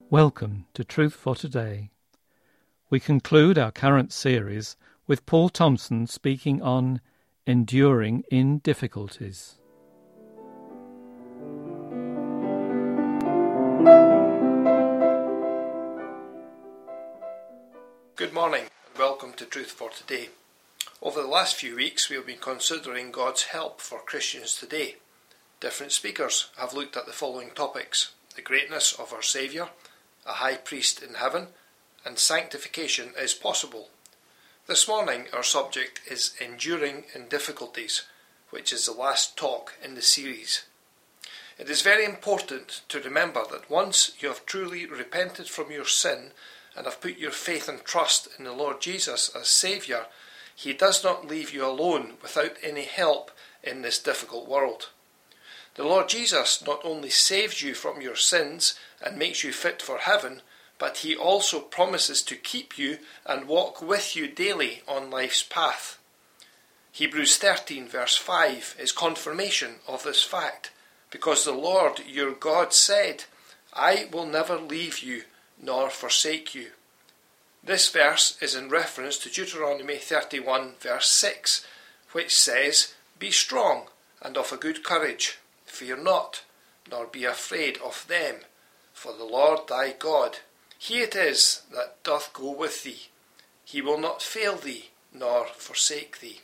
Welcome to Truth for Today. We conclude our current series with Paul Thompson speaking on enduring in difficulties. Good morning and welcome to Truth for Today. Over the last few weeks we have been considering God's help for Christians today. Different speakers have looked at the following topics: the greatness of our Saviour, a high priest in heaven, and sanctification is possible. This morning our subject is enduring in difficulties, which is the last talk in the series. It is very important to remember that once you have truly repented from your sin and have put your faith and trust in the Lord Jesus as Saviour, He does not leave you alone without any help in this difficult world. The Lord Jesus not only saves you from your sins and makes you fit for heaven, but He also promises to keep you and walk with you daily on life's path. Hebrews 13 verse 5 is confirmation of this fact, because the Lord your God said, "I will never leave you nor forsake you." This verse is in reference to Deuteronomy 31 verse 6, which says, "Be strong and of a good courage. Fear not, nor be afraid of them, for the Lord thy God, He it is that doth go with thee. He will not fail thee, nor forsake thee."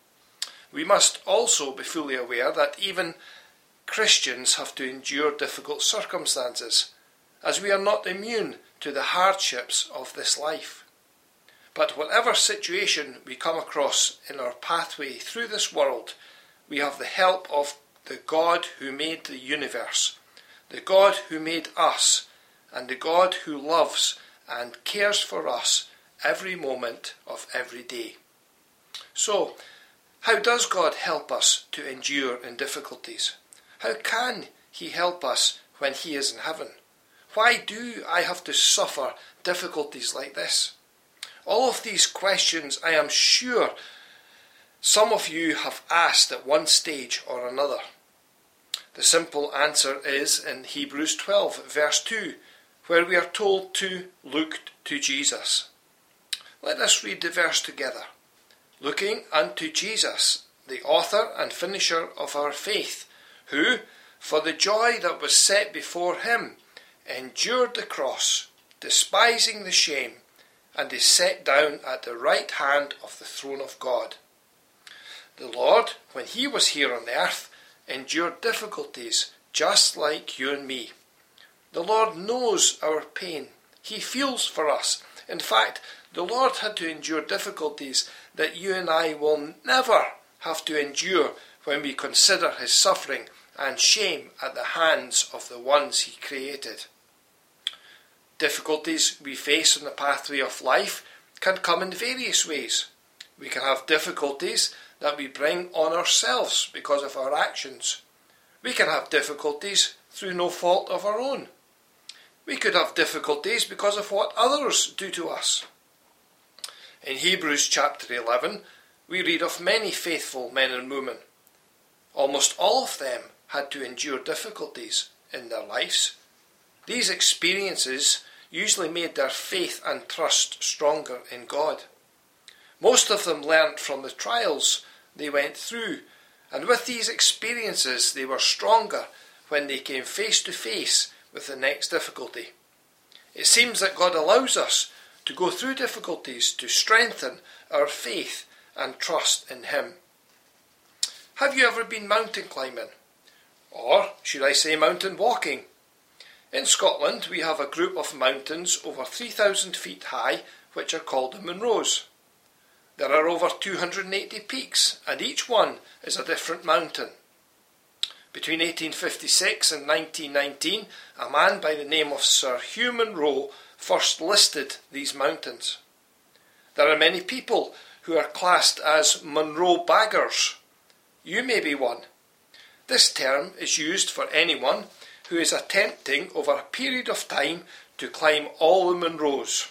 We must also be fully aware that even Christians have to endure difficult circumstances, as we are not immune to the hardships of this life. But whatever situation we come across in our pathway through this world, we have the help of the God who made the universe, the God who made us, and the God who loves and cares for us every moment of every day. So, how does God help us to endure in difficulties? How can He help us when He is in heaven? Why do I have to suffer difficulties like this? All of these questions I am sure some of you have asked at one stage or another. The simple answer is in Hebrews 12 verse 2, where we are told to look to Jesus. Let us read the verse together. "Looking unto Jesus, the author and finisher of our faith, who, for the joy that was set before Him, endured the cross, despising the shame, and is set down at the right hand of the throne of God." The Lord, when He was here on earth, endured difficulties just like you and me. The Lord knows our pain. He feels for us. In fact, the Lord had to endure difficulties that you and I will never have to endure when we consider His suffering and shame at the hands of the ones He created. Difficulties we face on the pathway of life can come in various ways. We can have difficulties that we bring on ourselves because of our actions. We can have difficulties through no fault of our own. We could have difficulties because of what others do to us. In Hebrews chapter 11, we read of many faithful men and women. Almost all of them had to endure difficulties in their lives. These experiences usually made their faith and trust stronger in God. Most of them learnt from the trials they went through, and with these experiences they were stronger when they came face to face with the next difficulty. It seems that God allows us to go through difficulties to strengthen our faith and trust in Him. Have you ever been mountain climbing? Or should I say mountain walking? In Scotland we have a group of mountains over 3,000 feet high which are called the Munros. There are over 280 peaks, and each one is a different mountain. Between 1856 and 1919, a man by the name of Sir Hugh Munro first listed these mountains. There are many people who are classed as Munro baggers. You may be one. This term is used for anyone who is attempting over a period of time to climb all the Munros.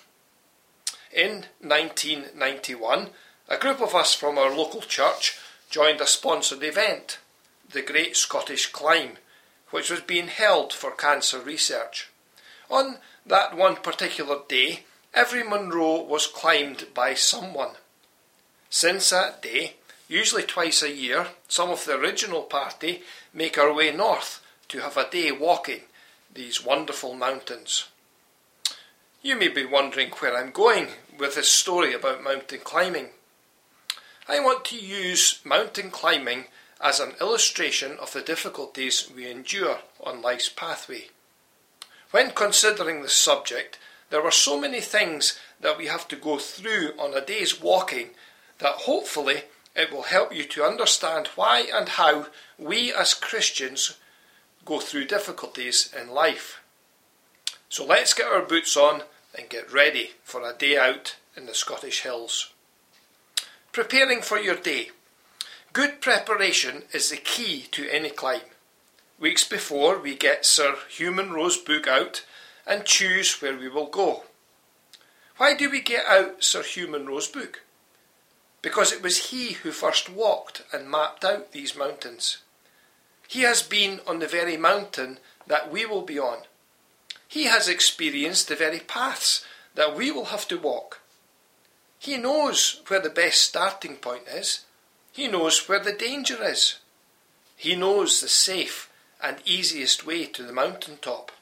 In 1991, a group of us from our local church joined a sponsored event, the Great Scottish Climb, which was being held for cancer research. On that one particular day, every Munro was climbed by someone. Since that day, usually twice a year, some of the original party make our way north to have a day walking these wonderful mountains. You may be wondering where I'm going with this story about mountain climbing. I want to use mountain climbing as an illustration of the difficulties we endure on life's pathway. When considering this subject, there were so many things that we have to go through on a day's walking that hopefully it will help you to understand why and how we as Christians go through difficulties in life. So let's get our boots on and get ready for a day out in the Scottish hills. Preparing for your day. Good preparation is the key to any climb. Weeks before, we get Sir Hugh Munro's book out and choose where we will go. Why do we get out Sir Hugh Munro's book? Because it was he who first walked and mapped out these mountains. He has been on the very mountain that we will be on. He has experienced the very paths that we will have to walk. He knows where the best starting point is. He knows where the danger is. He knows the safe and easiest way to the mountain top.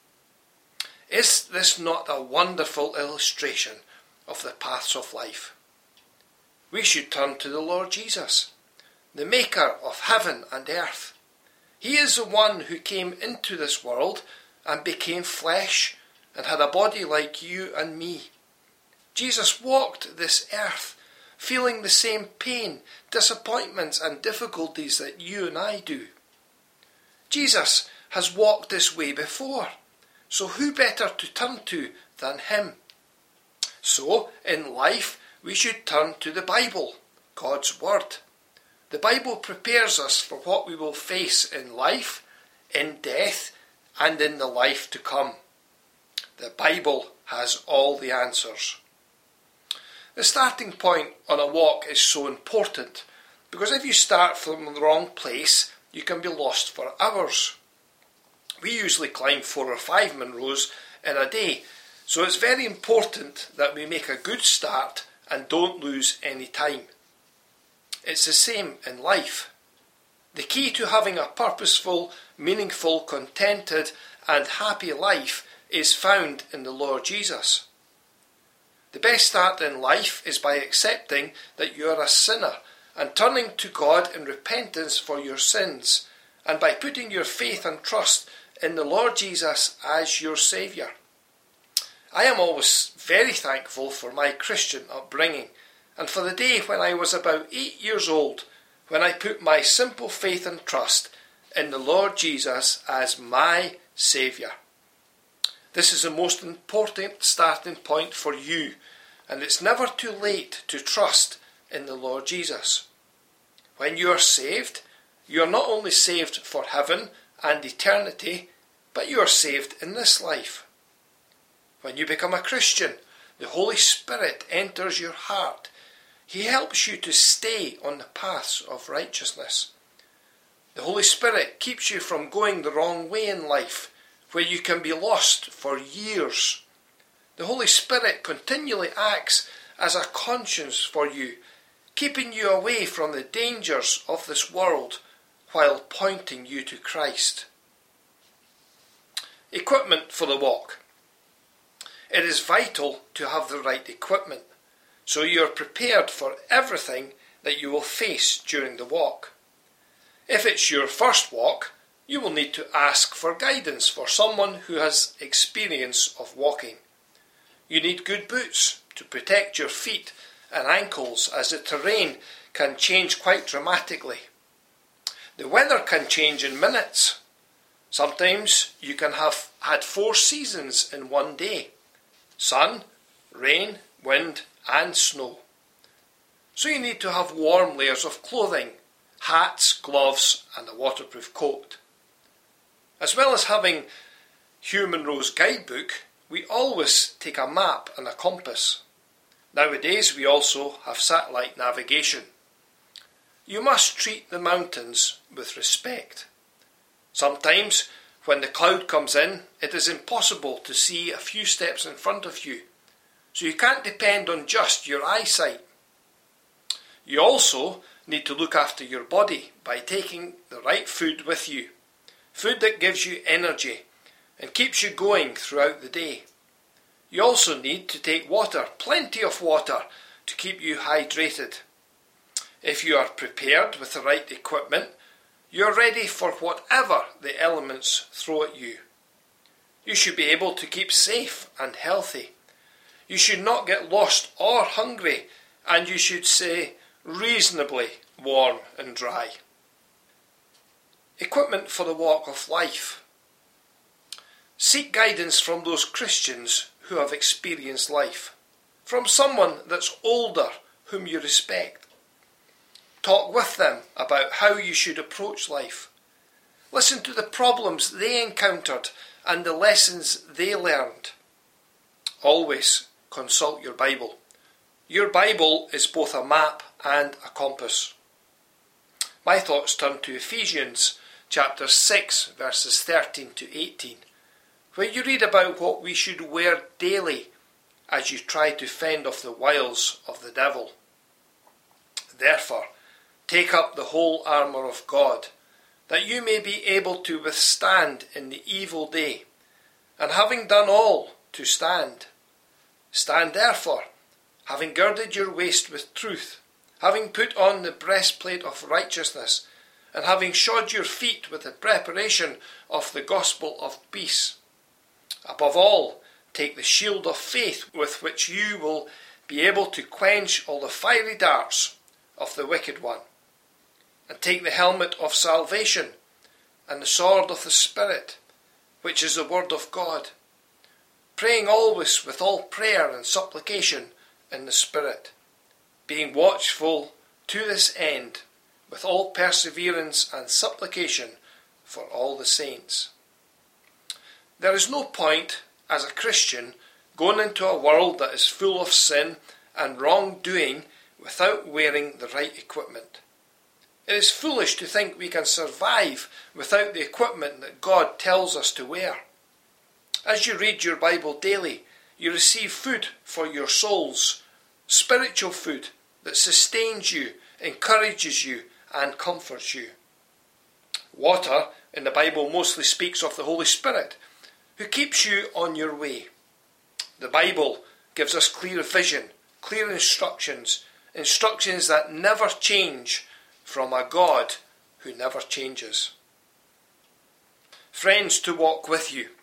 Is this not a wonderful illustration of the paths of life? We should turn to the Lord Jesus, the maker of heaven and earth. He is the one who came into this world and became flesh and had a body like you and me. Jesus walked this earth, feeling the same pain, disappointments and difficulties that you and I do. Jesus has walked this way before, so who better to turn to than him? So, in life, we should turn to the Bible, God's Word. The Bible prepares us for what we will face in life, in death, and in the life to come. The Bible has all the answers. The starting point on a walk is so important because if you start from the wrong place, you can be lost for hours. We usually climb 4 or 5 Munros in a day, so it's very important that we make a good start and don't lose any time. It's the same in life. The key to having a purposeful, meaningful, contented and happy life is found in the Lord Jesus. The best start in life is by accepting that you are a sinner and turning to God in repentance for your sins and by putting your faith and trust in the Lord Jesus as your Saviour. I am always very thankful for my Christian upbringing and for the day when I was about 8 years old when I put my simple faith and trust in the Lord Jesus as my Saviour. This is the most important starting point for you, and it's never too late to trust in the Lord Jesus. When you are saved, you are not only saved for heaven and eternity, but you are saved in this life. When you become a Christian, the Holy Spirit enters your heart. He helps you to stay on the paths of righteousness. The Holy Spirit keeps you from going the wrong way in life, where you can be lost for years. The Holy Spirit continually acts as a conscience for you, keeping you away from the dangers of this world while pointing you to Christ. Equipment for the walk. It is vital to have the right equipment, so you are prepared for everything that you will face during the walk. If it's your first walk, you will need to ask for guidance for someone who has experience of walking. You need good boots to protect your feet and ankles as the terrain can change quite dramatically. The weather can change in minutes. Sometimes you can have had 4 seasons in one day: sun, rain, wind and snow. So you need to have warm layers of clothing, hats, gloves and a waterproof coat. As well as having Hugh Munro's guidebook, we always take a map and a compass. Nowadays we also have satellite navigation. You must treat the mountains with respect. Sometimes When the cloud comes in, it is impossible to see a few steps in front of you, so you can't depend on just your eyesight. You also need to look after your body by taking the right food with you, food that gives you energy and keeps you going throughout the day. You also need to take water, plenty of water, to keep you hydrated. If you are prepared with the right equipment, you are ready for whatever the elements throw at you. You should be able to keep safe and healthy. You should not get lost or hungry, and you should stay reasonably warm and dry. Equipment for the walk of life. Seek guidance from those Christians who have experienced life, from someone that's older whom you respect. Talk with them about how you should approach life. Listen to the problems they encountered and the lessons they learned. Always consult your Bible. Your Bible is both a map and a compass. My thoughts turn to Ephesians chapter 6 verses 13 to 18, where you read about what we should wear daily as you try to fend off the wiles of the devil. Therefore, take up the whole armour of God, that you may be able to withstand in the evil day, and having done all, to stand. Stand therefore, having girded your waist with truth, having put on the breastplate of righteousness, and having shod your feet with the preparation of the gospel of peace. Above all, take the shield of faith with which you will be able to quench all the fiery darts of the wicked one. And take the helmet of salvation and the sword of the Spirit, which is the word of God, praying always with all prayer and supplication in the Spirit, being watchful to this end with all perseverance and supplication for all the saints. There is no point as a Christian going into a world that is full of sin and wrongdoing without wearing the right equipment. It is foolish to think we can survive without the equipment that God tells us to wear. As you read your Bible daily, you receive food for your souls, spiritual food that sustains you, encourages you, and comforts you. Water in the Bible mostly speaks of the Holy Spirit, who keeps you on your way. The Bible gives us clear vision, clear instructions that never change from a God who never changes. Friends to walk with you.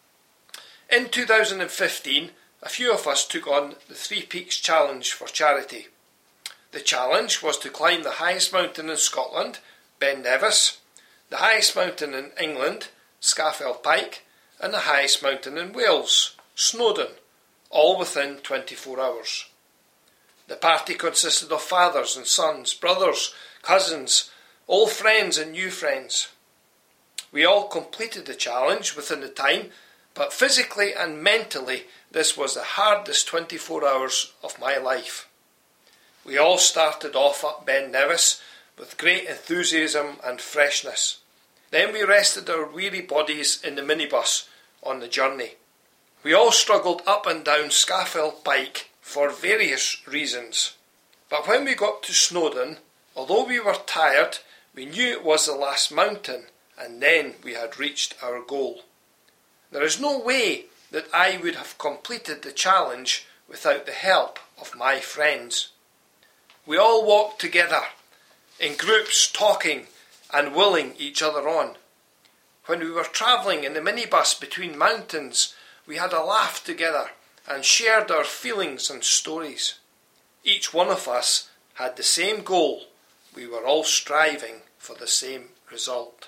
In 2015, a few of us took on the Three Peaks Challenge for charity. The challenge was to climb the highest mountain in Scotland, Ben Nevis, the highest mountain in England, Scafell Pike, and the highest mountain in Wales, Snowdon, all within 24 hours. The party consisted of fathers and sons, brothers, cousins, old friends and new friends. We all completed the challenge within the time, but physically and mentally this was the hardest 24 hours of my life. We all started off up Ben Nevis with great enthusiasm and freshness. Then we rested our weary bodies in the minibus on the journey. We all struggled up and down Scafell Pike for various reasons. But when we got to Snowdon, although we were tired, we knew it was the last mountain, and then we had reached our goal. There is no way that I would have completed the challenge without the help of my friends. We all walked together, in groups, talking and willing each other on. When we were travelling in the minibus between mountains, we had a laugh together and shared our feelings and stories. Each one of us had the same goal. We were all striving for the same result.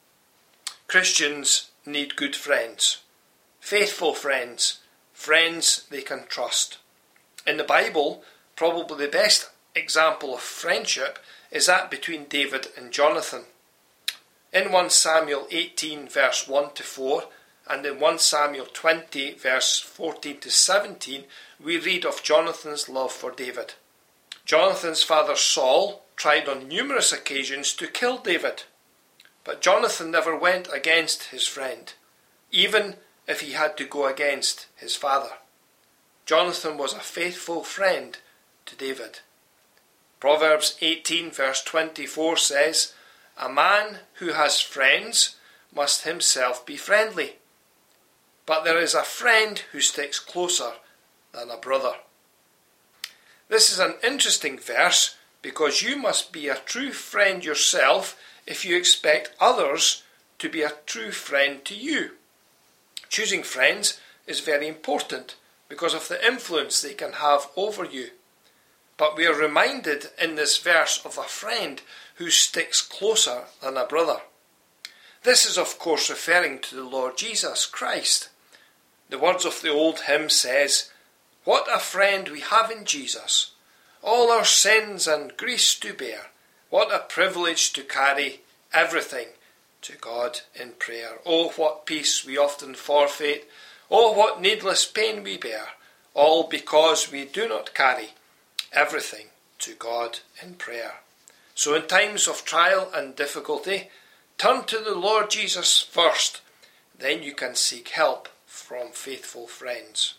Christians need good friends, faithful friends, friends they can trust. In the Bible, probably the best example of friendship is that between David and Jonathan. In 1 Samuel 18 verse 1 to 4 and in 1 Samuel 20 verse 14 to 17 we read of Jonathan's love for David. Jonathan's father Saul tried on numerous occasions to kill David. But Jonathan never went against his friend, even if he had to go against his father. Jonathan was a faithful friend to David. Proverbs 18 verse 24 says, "A man who has friends must himself be friendly, but there is a friend who sticks closer than a brother." This is an interesting verse because you must be a true friend yourself if you expect others to be a true friend to you. Choosing friends is very important because of the influence they can have over you. But we are reminded in this verse of a friend who sticks closer than a brother. This is of course referring to the Lord Jesus Christ. The words of the old hymn says, "What a friend we have in Jesus, all our sins and griefs to bear. What a privilege to carry everything to God in prayer. Oh, what peace we often forfeit. Oh, what needless pain we bear. All because we do not carry everything to God in prayer." So in times of trial and difficulty, turn to the Lord Jesus first. Then you can seek help from faithful friends.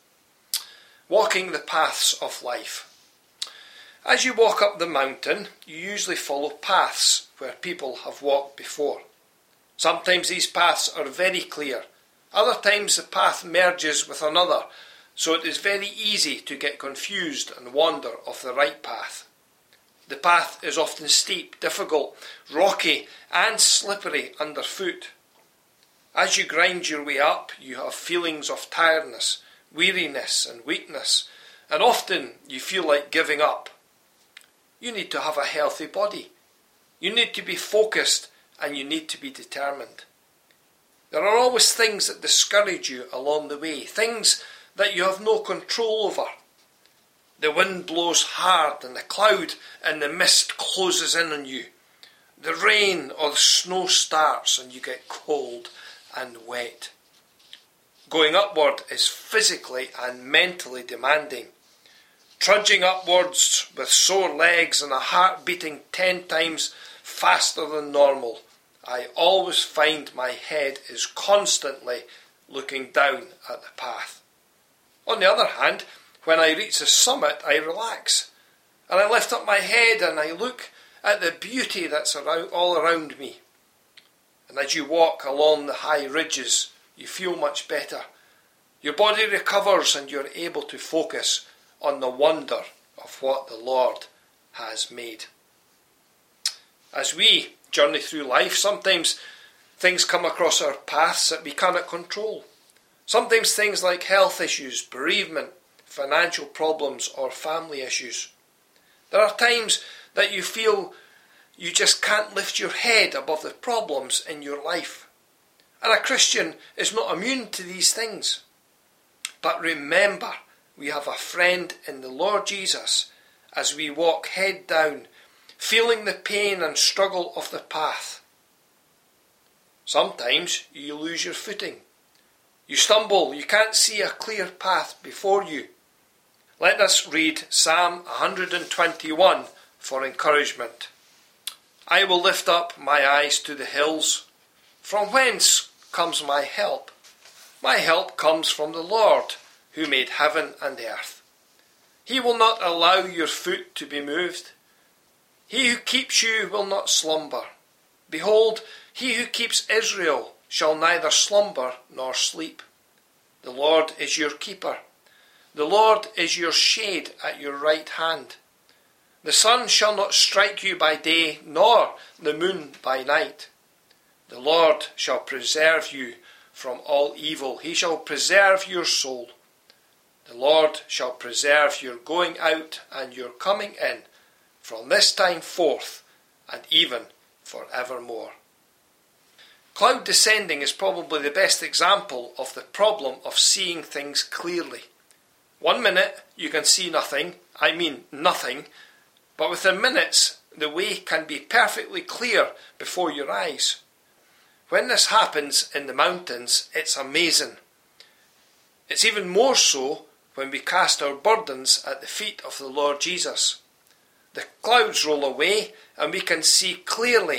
Walking the paths of life. As you walk up the mountain, you usually follow paths where people have walked before. Sometimes these paths are very clear. Other times the path merges with another, so it is very easy to get confused and wander off the right path. The path is often steep, difficult, rocky and slippery underfoot. As you grind your way up, you have feelings of tiredness, weariness and weakness, and often you feel like giving up. You need to have a healthy body. You need to be focused and you need to be determined. There are always things that discourage you along the way, things that you have no control over. The wind blows hard and the cloud and the mist closes in on you. The rain or the snow starts and you get cold and wet. Going upward is physically and mentally demanding. Trudging upwards with sore legs and a heart beating 10 times faster than normal, I always find my head is constantly looking down at the path. On the other hand, when I reach the summit, I relax and I lift up my head and I look at the beauty that's all around me. And as you walk along the high ridges, you feel much better. Your body recovers and you're able to focus on the wonder of what the Lord has made. As we journey through life, sometimes things come across our paths that we cannot control. Sometimes things like health issues, bereavement, financial problems or family issues. There are times that you feel you just can't lift your head above the problems in your life. And a Christian is not immune to these things. But remember, we have a friend in the Lord Jesus as we walk head down, feeling the pain and struggle of the path. Sometimes you lose your footing. You stumble, you can't see a clear path before you. Let us read Psalm 121 for encouragement. "I will lift up my eyes to the hills. From whence comes my help? My help comes from the Lord, who made heaven and earth. He will not allow your foot to be moved. He who keeps you will not slumber. Behold, he who keeps Israel shall neither slumber nor sleep. The Lord is your keeper. The Lord is your shade at your right hand. The sun shall not strike you by day, nor the moon by night. The Lord shall preserve you from all evil. He shall preserve your soul. The Lord shall preserve your going out and your coming in from this time forth and even for evermore." Cloud descending is probably the best example of the problem of seeing things clearly. 1 minute you can see nothing, nothing, but within minutes the way can be perfectly clear before your eyes. When this happens in the mountains, it's amazing. It's even more so when we cast our burdens at the feet of the Lord Jesus. The clouds roll away and we can see clearly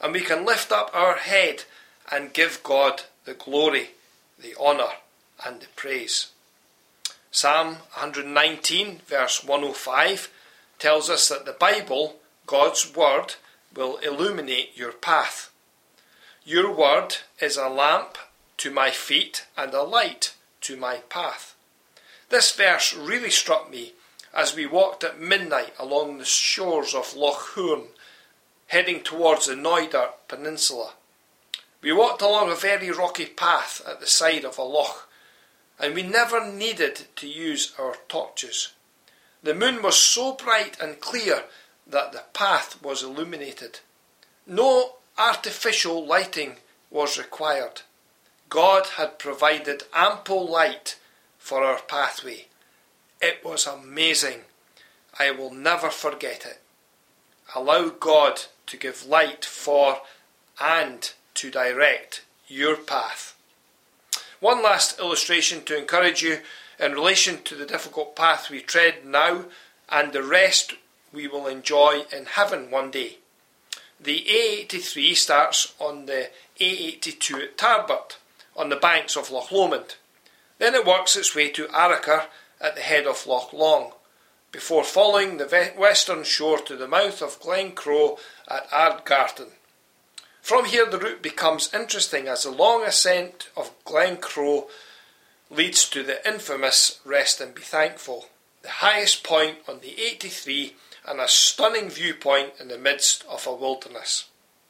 and we can lift up our head and give God the glory, the honour and the praise. Psalm 119 verse 105 tells us that the Bible, God's Word, will illuminate your path. Your Word is a lamp to my feet and a light to my path. This verse really struck me as we walked at midnight along the shores of Loch Hourn, heading towards the Knoydart Peninsula. We walked along a very rocky path at the side of a loch, and we never needed to use our torches. The moon was so bright and clear that the path was illuminated. No artificial lighting was required. God had provided ample light for our pathway. It was amazing. I will never forget it. Allow God to give light for and to direct your path. One last illustration to encourage you in relation to the difficult path we tread now and the rest we will enjoy in heaven one day. The A83 starts on the A82 at Tarbert on the banks of Loch Lomond. Then it works its way to Arrochar at the head of Loch Long, before following the western shore to the mouth of Glen Croe at Ardgarten. From here the route becomes interesting as the long ascent of Glen Croe leads to the infamous Rest and Be Thankful, the highest point on the 83 and a stunning viewpoint in the midst of a wilderness.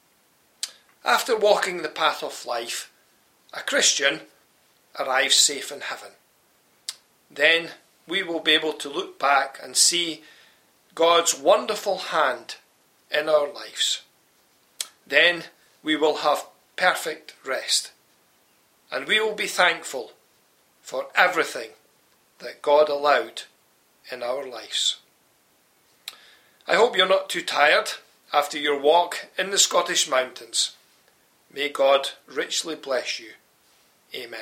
After walking the path of life, a Christian arrives safe in heaven. Then we will be able to look back and see God's wonderful hand in our lives. Then we will have perfect rest, and we will be thankful for everything that God allowed in our lives. I hope you're not too tired after your walk in the Scottish mountains. May God richly bless you. Amen.